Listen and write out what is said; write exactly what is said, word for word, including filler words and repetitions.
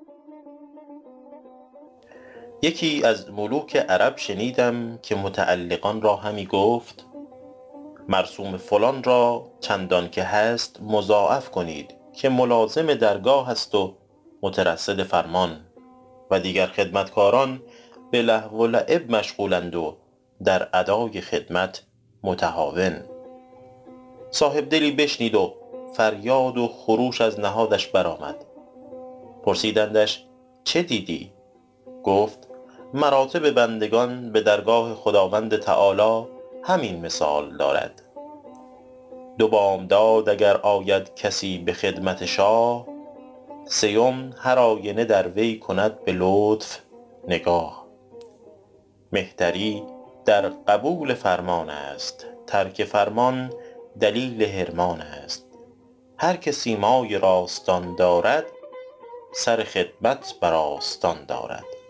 یکی از ملوک عرب شنیدم که متعلقان را همی گفت: مرسوم فلان را چندان که هست مضاعف کنید که ملازم درگاه است و مترصد فرمان، و دیگر خدمتکاران به لهو و لعب مشغولند و در ادای خدمت متهاون. صاحبدلی بشنید و فریاد و خروش از نهادش برآمد. پرسیدندش: چه دیدی؟ گفت: مراتب بندگان به درگاه خداوند تعالی همین مثال دارد: دو بامداد اگر آید کسی به خدمت شاه، سیم هر آینه در وی کند به لطف نگاه. مهتری در قبول فرمان است، ترک فرمان دلیل حرمان است. هر که سیمای راستان دارد، سر خدمت بر آستان دارد.